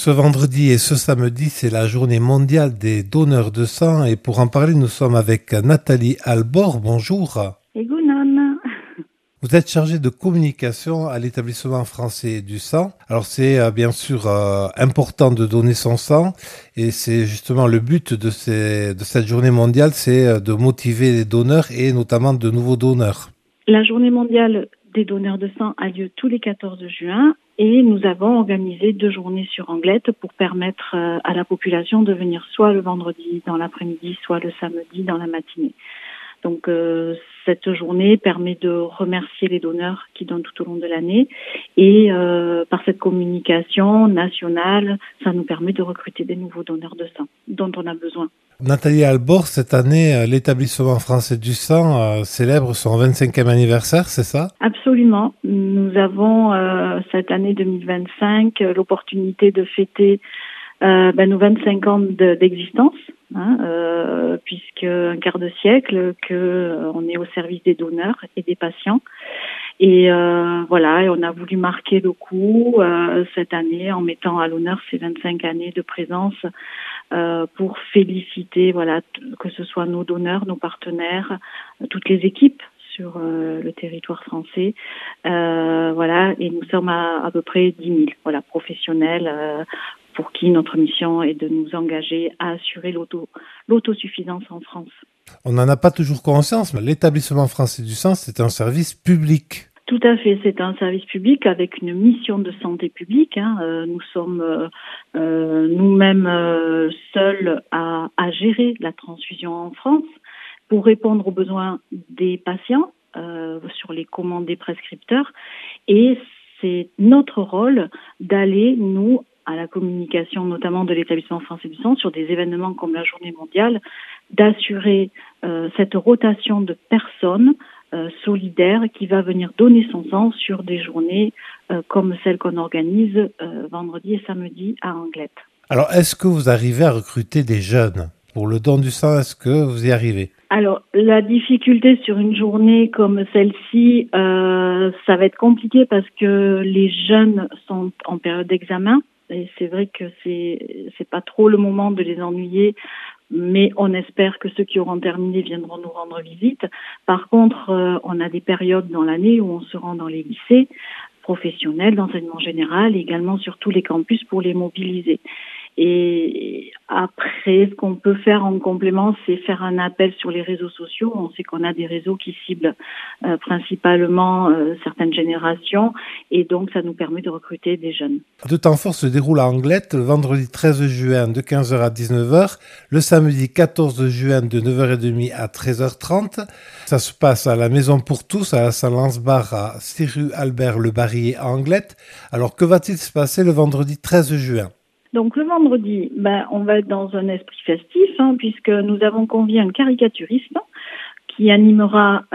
Ce vendredi et ce samedi, c'est la journée mondiale des donneurs de sang. Et pour en parler, nous sommes avec Nathalie Albor. Bonjour. Et Gounon. Vous êtes chargée de communication à l'établissement français du sang. Alors c'est bien sûr important de donner son sang. Et c'est justement le but de cette journée mondiale, c'est de motiver les donneurs et notamment de nouveaux donneurs. La journée mondiale des donneurs de sang a lieu tous les 14 juin et nous avons organisé 2 journées sur Anglette pour permettre à la population de venir soit le vendredi dans l'après-midi, soit le samedi dans la matinée. Donc cette journée permet de remercier les donneurs qui donnent tout au long de l'année et par cette communication nationale, ça nous permet de recruter des nouveaux donneurs de sang dont on a besoin. Nathalie Albor, cette année, l'établissement français du sang célèbre son 25e anniversaire, c'est ça? Absolument. Nous avons cette année 2025 l'opportunité de fêter nos 25 ans d'existence, puisque un quart de siècle que on est au service des donneurs et des patients. Et voilà, et on a voulu marquer le coup cette année en mettant à l'honneur ces 25 années de présence pour féliciter, voilà, que ce soit nos donneurs, nos partenaires, toutes les équipes sur le territoire français, voilà, et nous sommes à peu près 10 000, voilà, professionnels pour qui notre mission est de nous engager à assurer l'autosuffisance en France. On n'en a pas toujours conscience, mais l'établissement français du sang, c'est un service public. Tout à fait, c'est un service public avec une mission de santé publique. Nous sommes nous-mêmes seuls à gérer la transfusion en France pour répondre aux besoins des patients sur les commandes des prescripteurs. Et c'est notre rôle d'aller, nous, à la communication notamment de l'établissement français du sang sur des événements comme la journée mondiale, d'assurer cette rotation de personnes solidaire qui va venir donner son sang sur des journées comme celle qu'on organise vendredi et samedi à Anglette. Alors, est-ce que vous arrivez à recruter des jeunes? Pour le don du sang, est-ce que vous y arrivez? Alors, la difficulté sur une journée comme celle-ci, ça va être compliqué parce que les jeunes sont en période d'examen. Et c'est vrai que c'est pas trop le moment de les ennuyer, mais on espère que ceux qui auront terminé viendront nous rendre visite. Par contre, on a des périodes dans l'année où on se rend dans les lycées professionnels, d'enseignement général, et également sur tous les campus pour les mobiliser. Et après, ce qu'on peut faire en complément, c'est faire un appel sur les réseaux sociaux. On sait qu'on a des réseaux qui ciblent principalement certaines générations et donc ça nous permet de recruter des jeunes. Deux temps forts se déroulent à Anglette le vendredi 13 juin de 15h à 19h, le samedi 14 juin de 9h30 à 13h30. Ça se passe à la Maison pour tous, à la salle Ansbar à 6 rue Albert Le Barillet à Anglette. Alors que va-t-il se passer le vendredi 13 juin? Donc le vendredi, on va être dans un esprit festif puisque nous avons convié un caricaturiste qui animera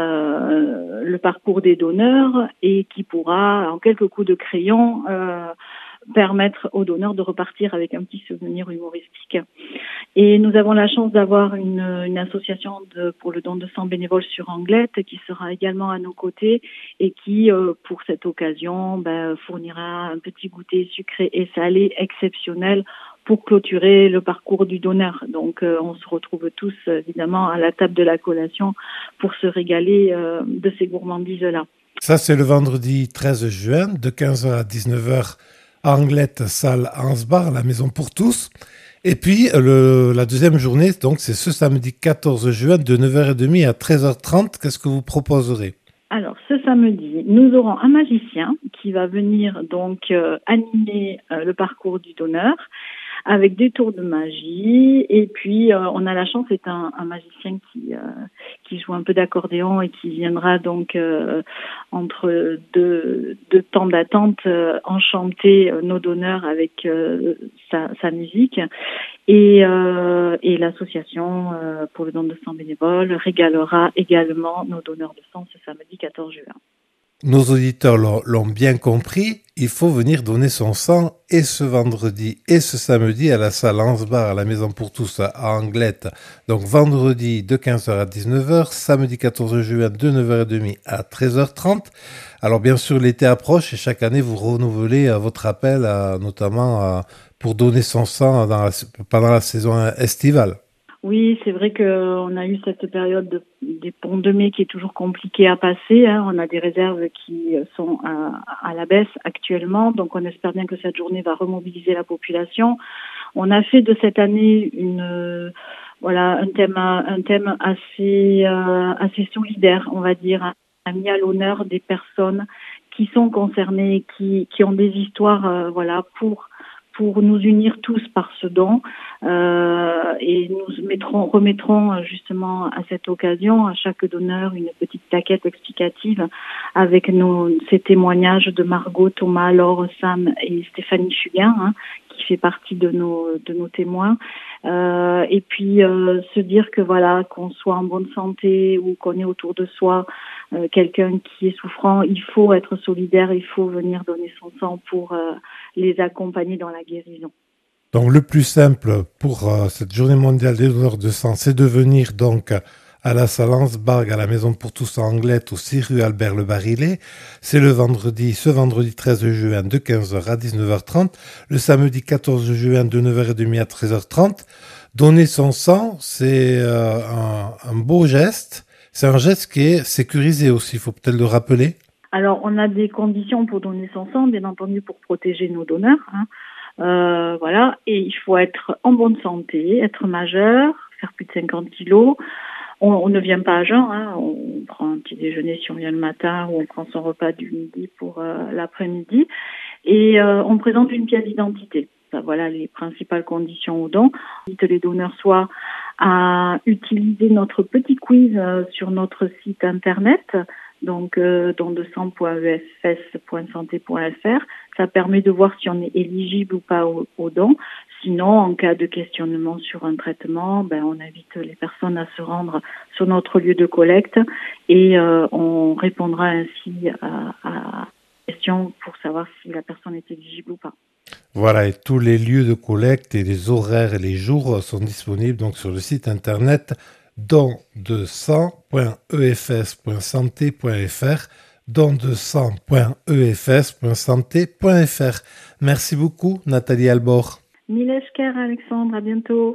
le parcours des donneurs et qui pourra, en quelques coups de crayon, permettre aux donneurs de repartir avec un petit souvenir humoristique. Et nous avons la chance d'avoir une association pour le don de sang bénévole sur Anglette qui sera également à nos côtés et qui, pour cette occasion, fournira un petit goûter sucré et salé exceptionnel pour clôturer le parcours du donneur. Donc, on se retrouve tous, évidemment, à la table de la collation pour se régaler de ces gourmandises-là. Ça, c'est le vendredi 13 juin de 15h à 19h. Anglette, salle Ansbar, la Maison pour tous. Et puis, la deuxième journée, donc, c'est ce samedi 14 juin de 9h30 à 13h30. Qu'est-ce que vous proposerez? Alors, ce samedi, nous aurons un magicien qui va venir donc animer le parcours du donneur avec des tours de magie. Et puis, on a la chance, c'est un magicien qui joue un peu d'accordéon et qui viendra donc entre deux temps d'attente enchanter nos donneurs avec sa musique. Et l'association pour le don de sang bénévole régalera également nos donneurs de sang ce samedi 14 juin. nos auditeurs l'ont bien compris, il faut venir donner son sang et ce vendredi et ce samedi à la salle Ansbar à la Maison pour tous à Anglette. Donc vendredi de 15h à 19h, samedi 14 juin de 9h30 à 13h30. Alors bien sûr l'été approche et chaque année vous renouvelez votre appel notamment pour donner son sang pendant la saison estivale. Oui, c'est vrai qu'on a eu cette période des ponts de mai qui est toujours compliquée à passer. Hein. On a des réserves qui sont à la baisse actuellement, donc on espère bien que cette journée va remobiliser la population. On a fait de cette année un thème assez solidaire, on va dire, a mis à l'honneur des personnes qui sont concernées, qui ont des histoires, pour nous unir tous par ce don, et nous remettrons justement à cette occasion à chaque donneur une petite plaquette explicative avec ces témoignages de Margot, Thomas, Laure, Sam et Stéphanie Fugain, qui fait partie de nos témoins. Et puis se dire que qu'on soit en bonne santé ou qu'on ait autour de soi quelqu'un qui est souffrant, il faut être solidaire, il faut venir donner son sang pour les accompagner dans la guérison. Donc le plus simple pour cette journée mondiale des donneurs de sang, c'est de venir donc à la salle Ansbarg, à la Maison pour tous à Anglette, au 6 rue Albert Le Barillet. C'est ce vendredi 13 juin de 15h à 19h30, le samedi 14 juin de 9h30 à 13h30. Donner son sang, c'est un beau geste. C'est un geste qui est sécurisé aussi, il faut peut-être le rappeler. Alors, on a des conditions pour donner son sang, bien entendu, pour protéger nos donneurs. Et il faut être en bonne santé, être majeur, faire plus de 50 kilos. On ne vient pas à jeun, on prend un petit déjeuner si on vient le matin ou on prend son repas du midi pour l'après-midi. Et on présente une pièce d'identité. Voilà les principales conditions au don. Les donneurs soient à utiliser notre petit quiz sur notre site internet, donc don2sang.efs.santé.fr. Ça permet de voir si on est éligible ou pas au don. Sinon, en cas de questionnement sur un traitement, on invite les personnes à se rendre sur notre lieu de collecte et on répondra ainsi à la question pour savoir si la personne est éligible ou pas. Voilà, et tous les lieux de collecte et les horaires et les jours sont disponibles donc sur le site internet don2sang.efs.santé.fr don2sang.efs.santé.fr. Merci beaucoup Nathalie Albor. Mille esker Alexandre, à bientôt.